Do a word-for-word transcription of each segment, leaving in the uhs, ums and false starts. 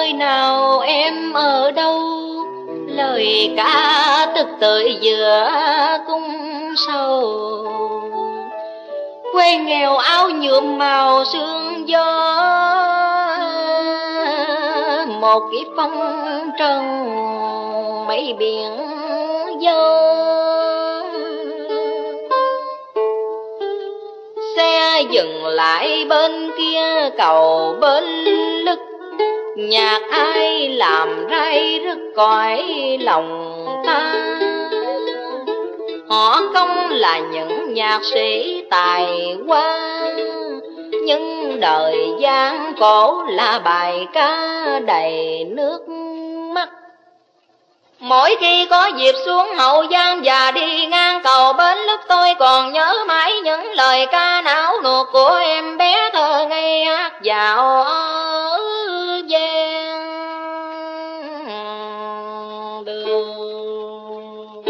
nơi nào em ở đâu, lời ca tức tới giữa cung sầu. Quê nghèo áo nhuộm màu sương gió, một kiếp phong trần mấy biển dâu. Xe dừng lại bên kia cầu bên lức, nhạc ai làm ray rứt cõi lòng ta. Họ không là những nhạc sĩ tài hoa, nhưng đời gian khổ là bài ca đầy nước mắt. Mỗi khi có dịp xuống Hậu Giang và đi ngang cầu bến lức, tôi còn nhớ mãi những lời ca não nuột của em bé thơ ngây hát dạo ở gian đường.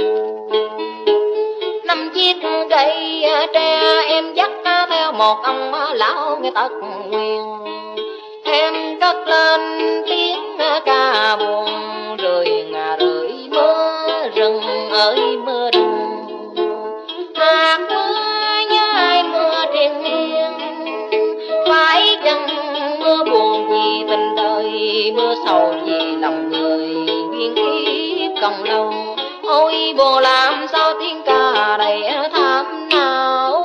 Năm chiếc cây tre em dắt theo một ông lão nghe tật nguyền. Em cất lên tiếng ca buồn rười ngà rượi mưa rừng ơi mưa rừng. Hạt mưa nhớ ai mưa triền miên, phải chăng mưa buồn vì tình đời, mưa sầu vì lòng người duyên kiếp công lâu. Ôi buồn làm sao tiếng ca đầy thảm não.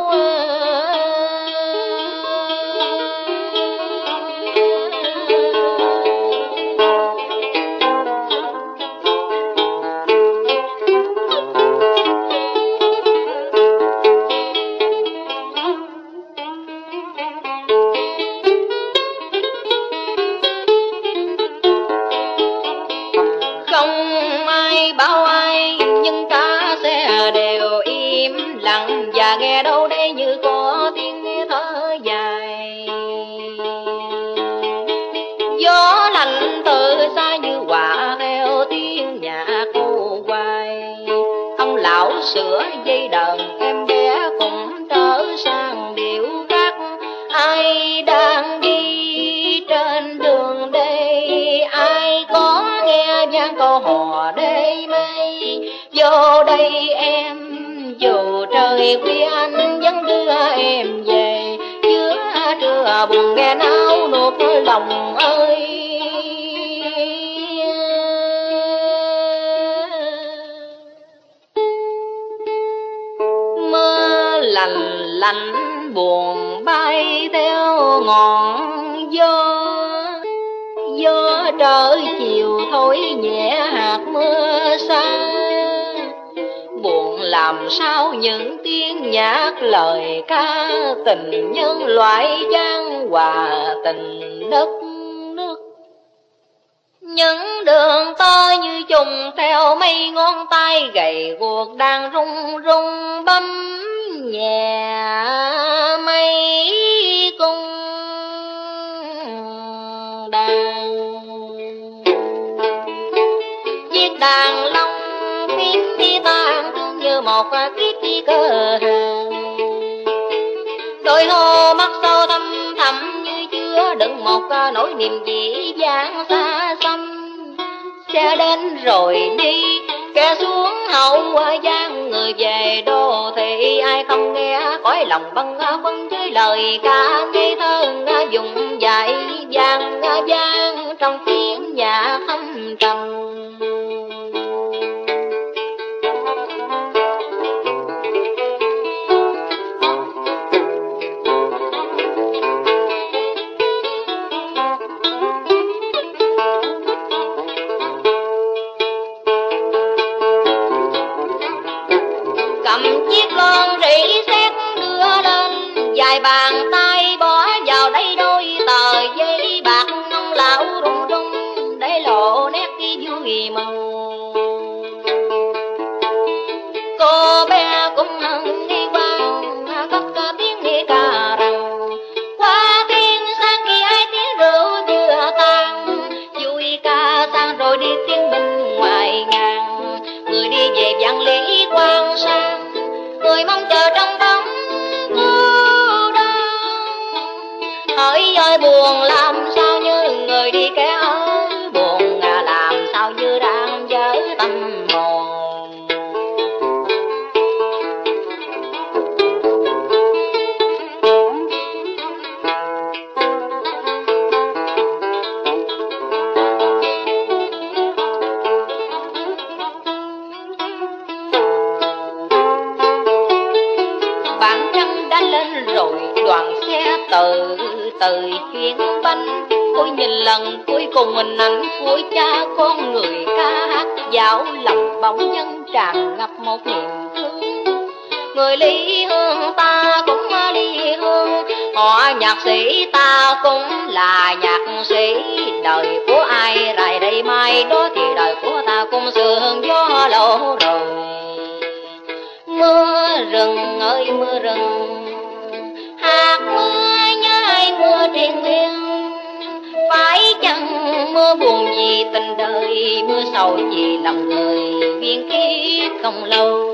Và nghe đâu đây như có tiếng thở dài. Gió lạnh từ xa như hòa theo tiếng nhạc cô hoài. Ông lão sửa dây đờn em bé cũng trở sang điệu khác. Ai đang đi trên đường đây, ai có nghe vang câu hò đê mây. Vô đây em dù trời khuya anh vẫn đưa em về, giữa trưa buồn nghe náo nuột lòng ơi. Mưa lành lạnh buồn bay theo ngọn gió, gió trời chiều thổi nhẹ hạt mưa xa. Buồn làm sao những tiếng nhạc lời ca tình nhân loại gian hòa tình đất nước. Những đường tơ như trùng theo mấy ngón tay gầy guộc đang rung rung bấm nhẹ mây cung đàn. Chiếc đàn long tiếng đi tan như một kiếp đi cơ hàng. Đôi hô mắt sâu thăm thẳm như chứa đựng một nỗi niềm dĩ dàng xa xăm. Xe đến rồi đi, kẻ xuống Hậu Giang, người về đô thị ai không nghe cõi lòng bâng khuâng với lời ca ngây thơ dùng dạy vang vang trong tiếng nhạc thâm trầm. Chiếc lon rỉ sét đưa lên, vài bàn tay bỏ vào đây đôi tờ giấy bạc. Ông lão rung rung để lộ nét vui mừng. Cô bé cũng hân đi qua cất tiếng nghe ca rằng, qua tiếng sáng khi ai tiếng rượu chưa tan, vui ca sang rồi đi tiếng bình ngoài ngàn. Người đi về vạn lý quan sang, người mong chờ trong bóng cô đơn. Hỡi ơi buồn làm sao như người đi kẻ ở đoàn xe từ từ chuyến bánh. Tôi nhìn lần cuối cùng hình ảnh của cha con người ca hát dạo lòng bỗng nhân tràn ngập một niềm thương. Người ly hương ta cũng ly hương, họ nhạc sĩ ta cũng là nhạc sĩ. Đời của ai rày đây mai đó thì đời của ta cũng sương gió lâu rồi. Mưa rừng ơi mưa rừng, hạt mưa nhai mưa triền miên. Phải chăng mưa buồn vì tình đời, mưa sầu vì lòng người viên kiếp không lâu.